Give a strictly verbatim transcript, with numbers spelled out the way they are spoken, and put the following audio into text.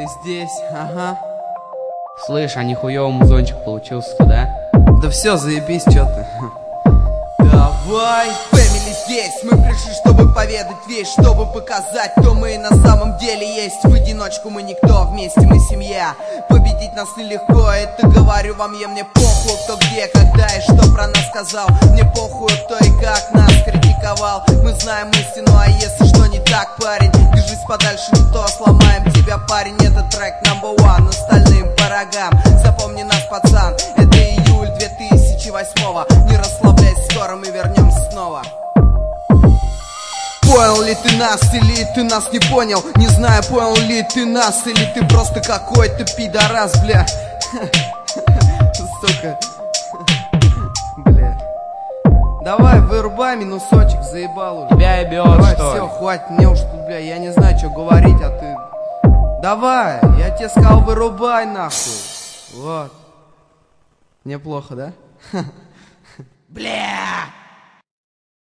Поняли, здесь, ага. Слышь, а нихуёвый музончик получился-то, да? Да все, заебись, чё ты. Давай, Фэмили здесь. Мы пришли, чтобы поведать вещь, чтобы показать, кто мы на самом деле есть. В одиночку мы никто, вместе мы семья. Победить нас нелегко, это говорю вам я. Мне похуй, кто где, когда и что про нас сказал. Мне похуй, кто и как нас критиковал. Мы знаем истину, а если что не так, парень, держись подальше, не то сломаем тебя, парень. Это трек number one, остальным по рогам. Запомни нас, пацан, это июль две тысячи восьмого. Не расслабляйся, скоро мы вернемся снова. Понял ли ты нас или ты нас не понял? Не знаю, понял ли ты нас или ты просто какой-то пидорас, бля. Сука. Бля. Давай, вырубай минусочек, заебал уже. Тебя и бьет, Давай, что все, ли? хватит, мне уж тут, бля, я не знаю, что говорить, а ты... Давай, я тебе сказал, вырубай нахуй. Вот. Мне плохо, да? Бля!